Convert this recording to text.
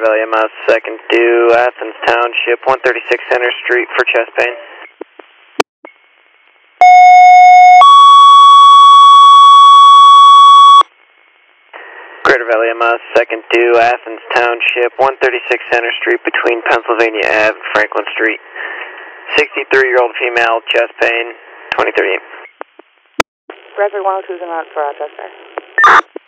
Valley MS 2nd due Athens Township, 136 Center Street for chest pain. Greater Valley MS 2nd due Athens Township, 136 Center Street between Pennsylvania Ave and Franklin Street. 63-year-old female, chest pain, 2038. Bradford 102 is in for Rochester.